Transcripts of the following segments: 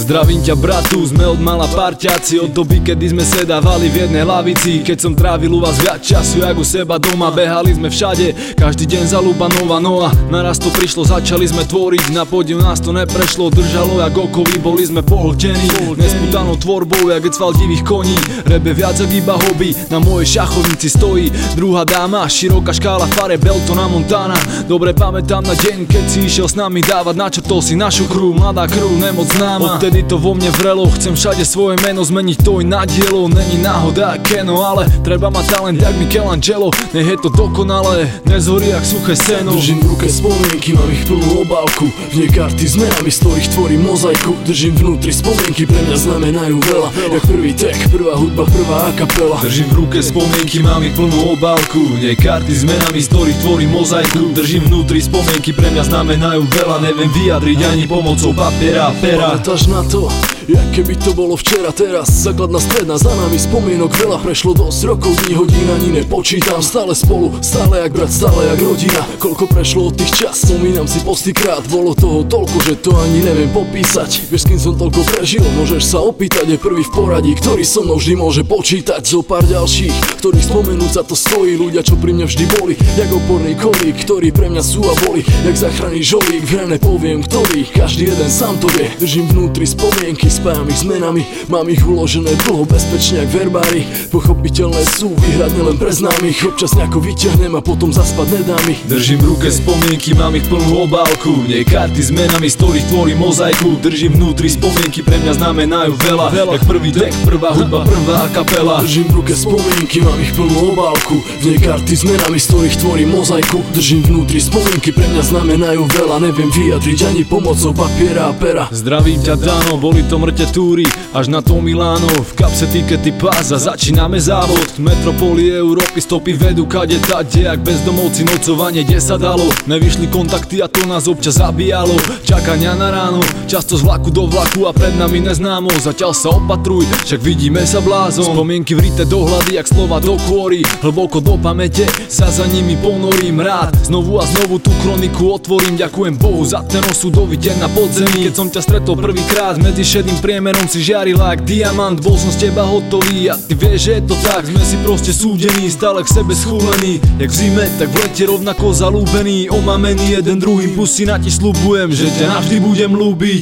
Zdravím ťa bratu, sme od mala parťáci. Od doby, kedy sme sedávali v jednej lavici. Keď som trávil u vás viac času, jak u seba doma. Behali sme všade, každý deň zaľúba nová. No a naraz to prišlo, začali sme tvoriť. Na pódiu nás to neprešlo, držalo jak okovy. Boli sme pohltení nesputanou tvorbou, jak cval divých koní. Rebe viac jak iba hobby, na mojej šachovnici stojí druhá dáma. Široká škála fare Beltona Montana. Dobre pamätám na deň, keď si išiel s nami dávať. Načrtol si našu crew, mladá crew, nemoc známa. Odtedy to vo mne vrelo, chcem všade svoje meno zmeniť, to i na dielo. Není náhoda Keno, ale treba mať talent jak Michelangelo. Nech je to dokonalé, nezhorí jak suché seno. Držím v ruke spomienky, mám ich plnú obálku. V nej karty s menami, z ktorých tvorím mozaiku. Držím vnútri spomienky, pre mňa znamenajú veľa. Jak prvý tek, prvá hudba, prvá a kapela. Držím v ruke spomienky, mám ich plnú obálku. V nej karty s menami, z ktorých tvorím mozaiku. Držím vnútri spomienky, pre mňa znamenajú veľa. Neviem vyjadriť ani pomocou papiera a pera. Pamätáš na to, jak keby to bolo včera, teraz. Základná stredná, za nami spomienok veľa. Prešlo dosť rokov, dní, hodín ani nepočítam. Stále spolu, stále jak brat, stále jak rodina. Koľko prešlo od tých čas, spomínam si postýkrát. Bolo toho toľko, že to ani neviem popísať. Vieš, s kým som toľko prežil, môžeš sa opýtať. Je prvý v poradí, ktorý so mnou vždy môže počítať. Zo pár ďalších, ktorých spomenúť sa to stojí. Ľudia, čo pri mňa vždy boli, jak oporný kolík, ktorí pre mňa sú a boli, jak záchranný žolík. V hre nepoviem ktorý, každý jeden sám to vie. Držím vnútri spomienky, spájam ich s menami. Mám ich uložené dlho, bezpečne jak verbári. Pochopiteľné sú, vyhrať nielen pre známych. Občas nejako vyťahnem a potom zaspať nedá mi. Držím v ruke spomienky, mám ich plnú obálku. V nej karty s menami, z ktorých tvorím mozaiku. Držím vnútri spomienky, pre mňa znamenajú veľa. Jak prvý dek, prvá hudba, prvá a kapela. Držím v ruke spomienky, mám ich plnú obálku. V nej karty s menami, z ktorých tvorím mozaiku. Držím vnútri spomienky, pre mňa znamenajú veľa. Neviem vyjadriť ani pomocou papiera a pera. Zdravím ťa Dano, boli to mŕte túry až na to Miláno. V kapse tikety pás a začíname závod. V metropoli Európy stopy vedú kade tade, jak bezdomovci nocovanie, kde sa dalo. Nevyšli kontakty a to nás občas zabíjalo. Čakania na ráno, často z vlaku do vlaku a pred nami neznámo. Zatiaľ sa opatruj, však vidíme sa blázon. Spomienky vrite do hlavy, jak slova do kôry. Hlboko do pamäte sa za nimi ponorím rád. Znovu a znovu tú kroniku otvorím. Ďakujem Bohu za ten osudový deň na podzemí. Keď som ťa stretol prvýkrát, medzi šedým priemerom si žiarila jak diamant. Bol som z teba hotový a ty vieš, že je to tak. Sme si proste súdení, stále k sebe schúlení. Jak v zime, tak v lete rovnako zalúbení. Omamení jeden druhým, pusy na ti sľubujem, že ťa navždy budem ľúbiť.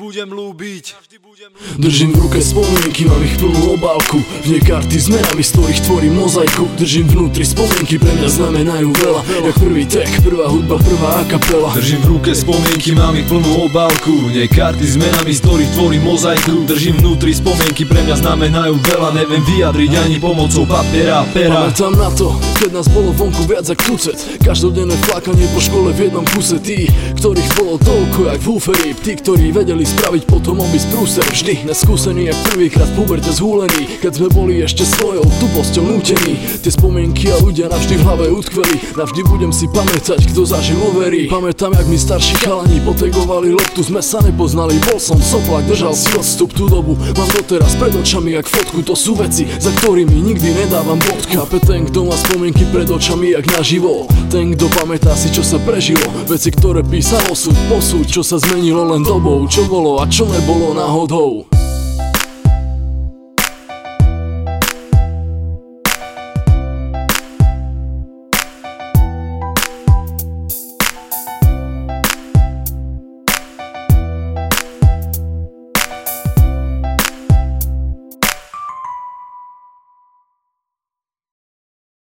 Držím v ruke spomienky, mám ich plnú obálku. V nej karty s menami, z ktorých tvorím mozaiku. Držím vnútri spomienky, pre mňa znamenajú veľa. Jak prvý tek, prvá hudba, prvá a kapela. Držím v ruke spomienky, mám ich plnú obálku. V nej karty s menami, z ktorých tvorím mozaiku. Držím vnútri spomienky, pre mňa znamenajú veľa. Neviem vyjadriť ani pomocou papiera a pera. Pamätám na to, keď nás bolo vonku viac jak tucet. Každodenné flákanie po škole v jednom kuse. Tí, ktorých bolo toľko jak v Húferi. Tí, ktorí vedeli spraviť potom obis prúser. Vždy neskúsený jak prvýkrát v puberte zhúlený. Keď sme boli ešte svojou tuposťou nútení. Tie spomienky a ľudia navždy v hlave utkveli. Navždy budem si pamätať, kto zažil overí. Pamätám, jak mi starší chalani potegovali loptu. Sme sa nepoznali, bol som soplak, držal si odstup. Tú dobu mám doteraz pred očami jak fotku. To sú veci, za ktorými nikdy nedávam bodku. Chápe ten, kto má spomienky pred očami jak naživo. Ten, kto pamätá si, čo sa prežilo. Veci, ktoré písal osud, posúď, čo sa zmenilo len dobou. Čo bolo a čo nebolo náhodou.